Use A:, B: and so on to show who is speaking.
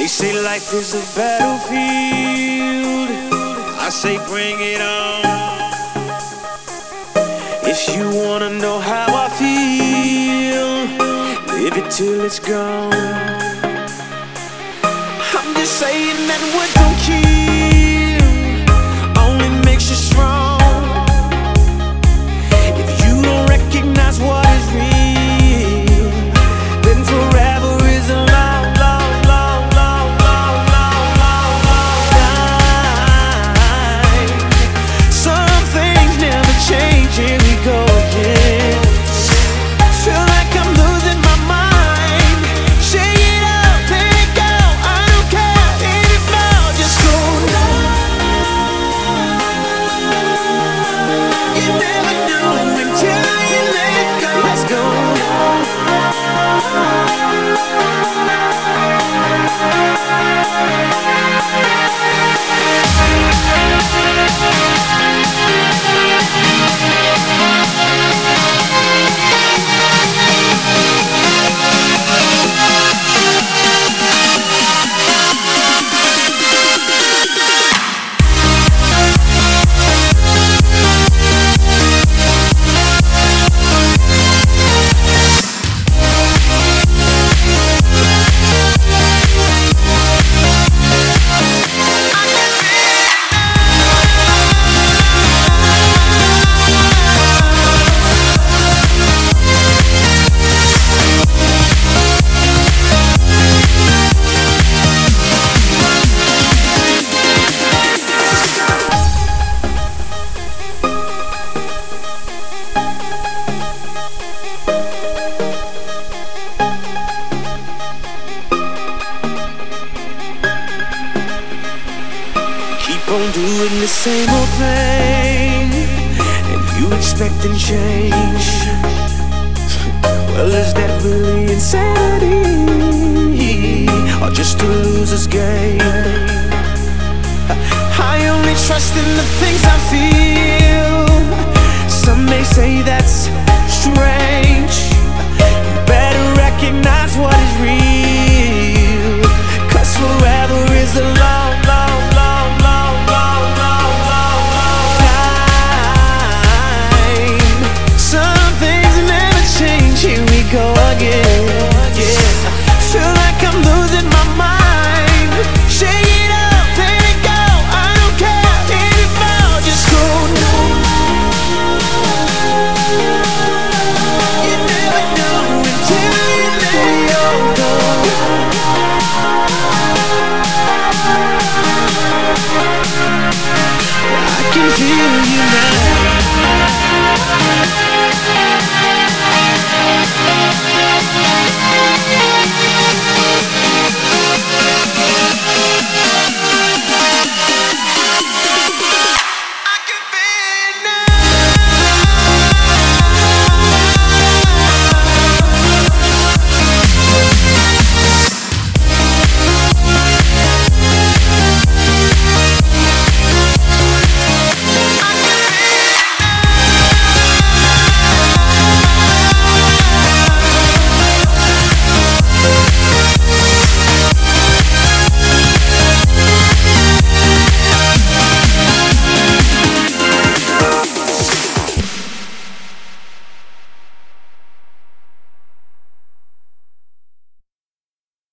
A: They say life is a battlefield. I say bring it on. If you wanna know how I feel, live it till it's gone. I'm just saying that what don't kill only makes you strong. If you don't recognize what is real, then forever is a long, long, long, long, long, long, long, long time. Some things never change. Here we go again. Feel like I'm losing my mind. Shake it up, let it go. I don't care anymore. Just go now. You never know until you let it go. Let's go. Keep on doing the same old thing, and you expecting change. Well, is that really insanity, or just a loser's game? I only trust in the things I feel. Some may say that's strange. You better recognize what is real, 'cause forever is a long, long, long, long, long, long, long, long time. Some things never change. Here we go again. Yeah. Feel like I'm losing my mind. Shake it up, let it go. I don't care anymore. Just go now. You never know until you let it all go. I can feel you